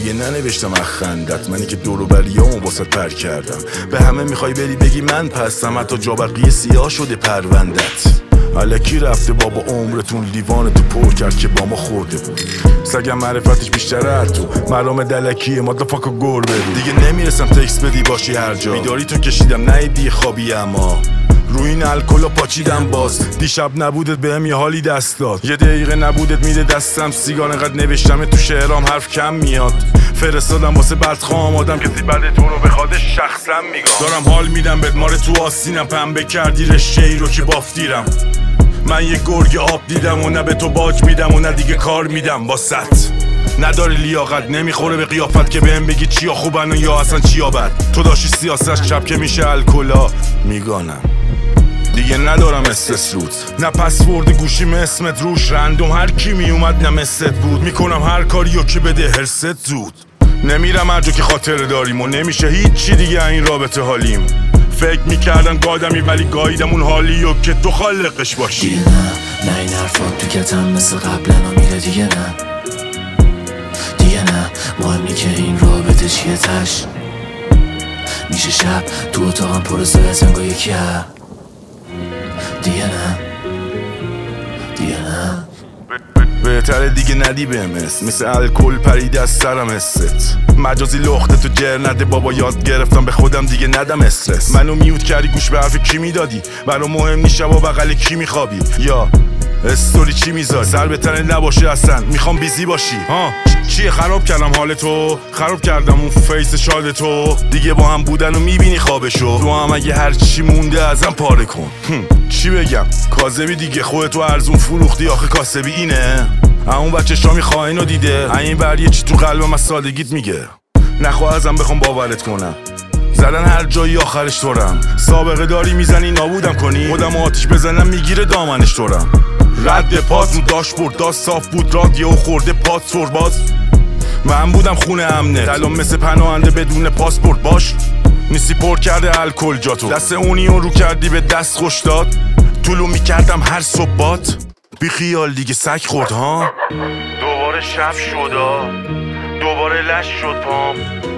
دیگه ننوشتم اخندت، منی که دور و بریامو واسط پر کردم. به همه میخوای بری بگی من پستم، حتی جا بقیه سیاه شده پروندت. الکی رفته بابا عمرتون، لیوان تو پر کرد که با ما خورده بود. سگم معرفتش بیشتره از تو، مرام دلکیه مادافاکا گر بری. دیگه نمیرسم تکس بدی باشی هر جا، بیداری تو کشیدم نه دی خوابی، اما روی این الکلا پاچیدم باز. دیشب نبودت بهم یه حالی دست داد، یه دقیقه نبودت میده دستم سیگار. انقدر نوشتم تو شعرام حرف کم میاد، فرستادم واسه بدخوام آدم کسی بعد تو رو بخوادش شخصا میگم. دارم حال میدم بهت ماره تو آستینم، پنبه کردی رشته ای رو که بافتیرم. من یه گرگ آب دیدم و نه به تو باج میدم و نه دیگه کار میدم واسط. نداری لیاقت، نمیخوره به قیافت که بهم بگی چیا خوبن و یا اصلا چیا بد. تو داشتی سیاست شب که میشه الکلا میگانم. دیگه ندارم استرس رود، نه پسورد گوشیم اسمت روش، رندوم هر کی میومد نه مثلت بود. میکنم هر کاریو که بده هرست زود، نمیرم هر جا که خاطر داریم و نمیشه هیچی دیگه این رابطه حالیم. فکر میکردم گادمی ولی گاییدم اون حالیو که تو خالقش باشی. دیگه نه این حرفات تو کتم مثل قبلا و میره. دیگه نه مهمی که این رابطه چیه تش. میشه شب تو اتاقم پر سایت انگار یکی ها. دیگه نه بهتره دیگه ندی بهم اسم، مثل الکل پریده از سرم است. مجازی لخته تو جر نده بابا، یاد گرفتم به خودم دیگه ندم استرس. منو میوت کردی گوش به حرف کی میدادی، برا مهم نیست شبا بغل کی میخوابی یا استوری چی میذاری. سر به تنت نباشه اصلا میخوام بیزی باشی. چیه خراب کردم حال تو، خراب کردم اون فیس شاد تو. دیگه با هم بودن و میبینی خوابشو، تو هم اگه هر چی مونده ازم پاره کن. چی بگم کاذبی دیگه، خودتو ارزون فروختی آخه کاسبی اینه. اون بچه شامی خائنو دیده، این بر یه چی تو قلبم از سادگیت میگه. نخواه ازم بخوام باورت کنم، زدن هر جایی آخرش تورم. سابقه داری میزنی نابودم کنی، خودم آتیش بزنم میگیره دامنش تورم. رد پات رو داشبورد داست صاف بود، رادیو خورده پات سرباز. من بودم خونه امنه دلم مثل پناهنده بدون پاسپورت. باش نیستی پر کرده الکل جاتو، دست اونیون رو کردی به دست خوش داد. طولو میکردم هر صبحات بی خیال دیگه سگ خورد ها. دوباره شب شد دوباره لش شد پام.